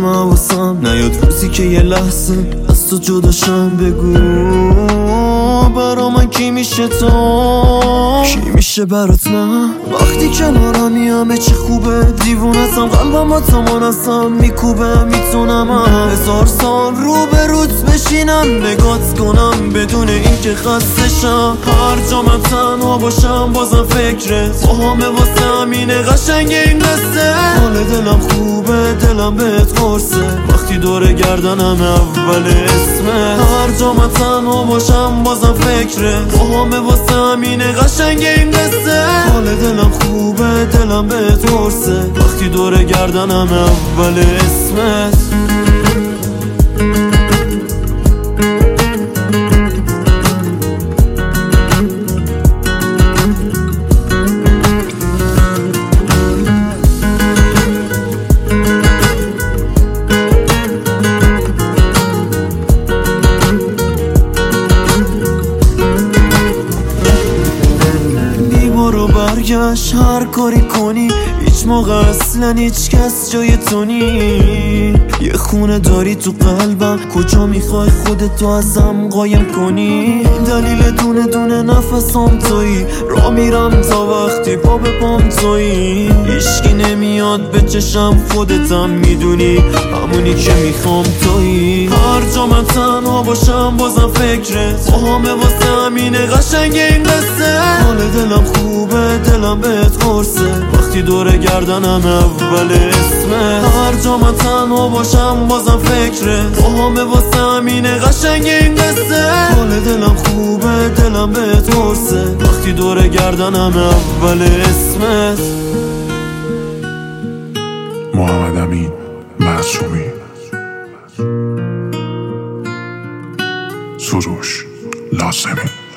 حواسم نیاد روزی که یه لحظه از تو جداشم. بگو برا من کی میشه تو، کی میشه برات من؟ وقتی کنارمی همه چی خوبه، دیوونتم قلبم با تمانستم میکوبه. میتونم 1000 سال رو به روت بشینم نگات کنم بدون اینکه خستشم. هر جا من تنها باشم بازم فکرت با همه، واسه همینه قشنگ این قصه. حال دلم خوبه دلم بهت قرصه، وقتی دور گردنم اول اسمه. هر جا من تنها باشم بازم فکرت با همه، واسه همینه قشنگ این قصه. حال دلم خوبه دلم بهت قرصه، وقتی دور گردنم اول اسمت. برگشت هر کاری کنی هیچ موقع اصلا هیچ کس جای تو نی. یه خونه داری تو قلبم، کجا میخوای خودتو ازم قایم کنی؟ دلیل دونه دونه نفسام تویی، را میرم تا وقتی پا به پام تویی. هیچکی نمیاد به چشم خودتم میدونی، همونی که میخوام تویی. هر جا من تنها باشم بازم فکرت با همه، واسه همینه قشنگ این قصه. حال دلم خوبه دلم بهت قرصه، وقتی دور گردنم اول اسمه. هر جا من تنها باشم بازم فکرت با همه، واسه همینه قشنگ این قصه. حال دلم خوبه دلم بهت قرصه، وقتی دور گردنم اول اسمت. محمد امین معصومی، سروش لازمی.